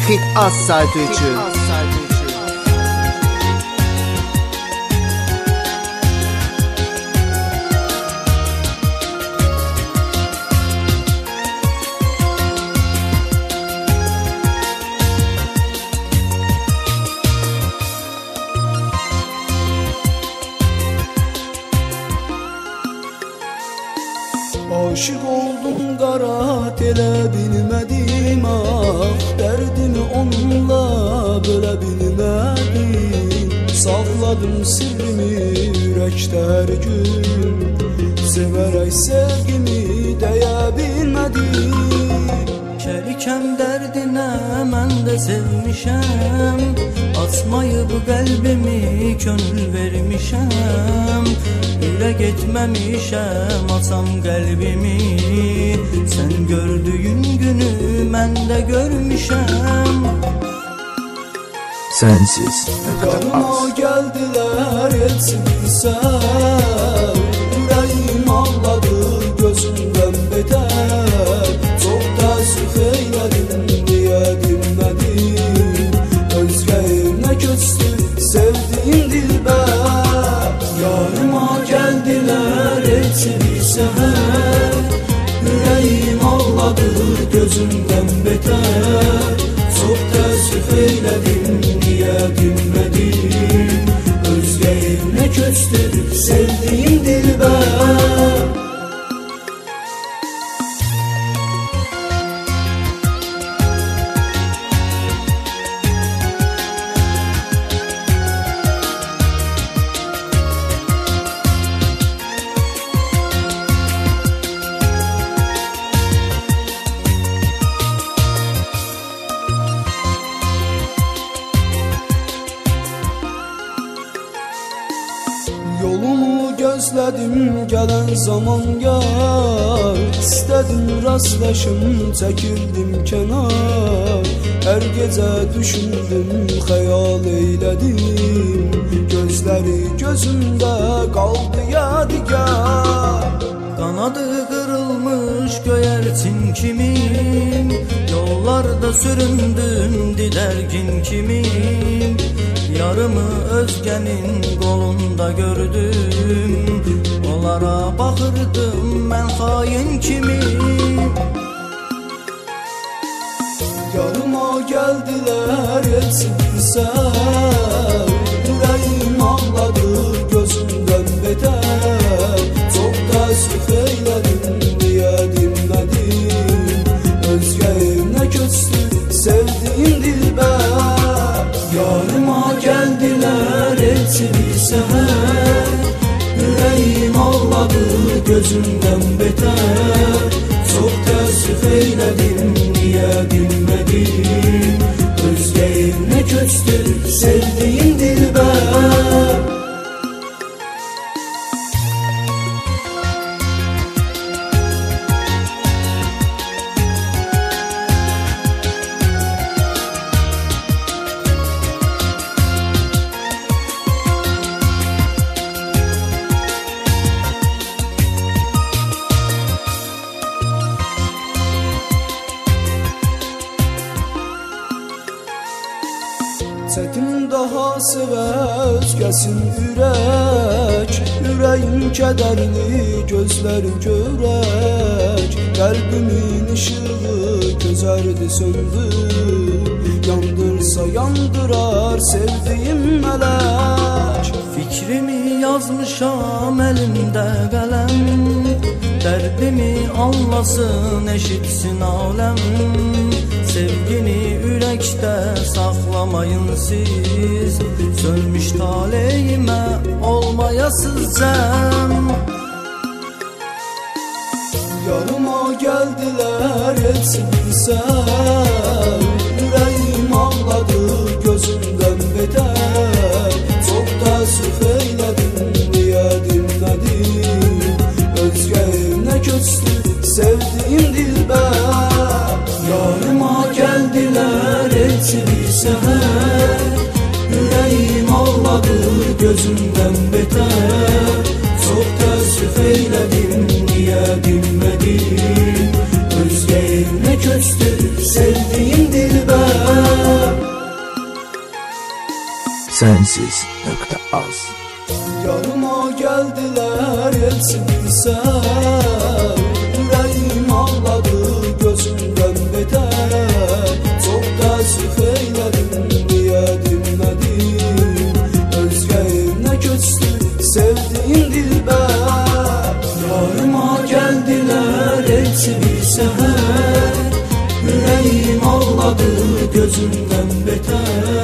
Xit az saytıcı. Aşık oldum qara telə bilmədim, ah dərdimi onunla bölə bilmədim. Saxladım sirrimi ürəkdə hər gün, sevərək sevgimi deyə bilmədim. Şərikəm dərdinə mən də sevmişəm, açmayıb qəlbimi könül vermişəm. Ürək etməmişəm açam qəlbimi, sən gördüyün günü mən də görmüşəm. Sensiz ne kadar Yanıma az. gəldilər heç bilsən, ürəyim ağladı gözümdən betər. Çox təəssüf eylədim deyə dinmədim, özgə elinə köçdü sevdiğim dilbər. Yanıma gəldilər heç bilsən, ürəyim ağladı gözümdən betər. Çox təəssüf eylədim deyə dinmədim, özgə elinə köçdü sevdiğim dilbər. Yolumu gözlədim gələn zaman yar, İstədim rastlaşım çəkildim kənar. Hər gecə düşündüm xəyal eylədim, gözləri gözümdə qaldı yadigar. Qanadı qırılmış göyərçin kimi, yollarda süründüm didərgin kimi. Yarımı özgənin qolunda gördüm, onlara baxırdım mən xain kimi. Yanıma gəldilər heç bilsən, ürəyim ağladı gözümdən betər. Çox təəssüf eylədim deyə dinmədim, özgə elinə köçdü sevdiğim dilbər. Yanıma gəldilər heç bilsən, ürəyim ağladı gözümdən betər. Çox təəssüf eylədim deyə dinmədim, özgə elinə köçdü sevdiğim dilbər. Çətin daha sevə özgəsin ürək, ürəyim kədərli gözlərim görək. Qəlbimin işığı gözərdi söndü, yandırsa yandırar sevdiğim mələk. Fikrimi yazmışam əlimdə qələm, dərdimi anlasın eşitsin aləm. Sevgini ürəkdə saxlamayın siz, sönmüş taleyimə olmayasız cəm. Yanıma gəldilər heç bilsən, ürəyim ağladı gözümdən betər. Çox təəssüf eylədim deyə dinmədim, özgə elinə köçdü sevdiğim dilbər. Yanıma gəldilər heç bilsən, ürəyim ağladı gözümdən betər. Çox təəssüf eylədim deyə dinmədim, özgə elinə köçdü sevdiğim dilbər. sensiz.az. Yanıma geldiler hepsi bilsen, yüreğim ağladı gözümden beter. Çok təəssüf eyledim diye dinmedim, özgəyinə köçtü sevdiğim dilber. Yanıma geldiler hepsi bir sefer, yüreğim ağladı gözümden beter.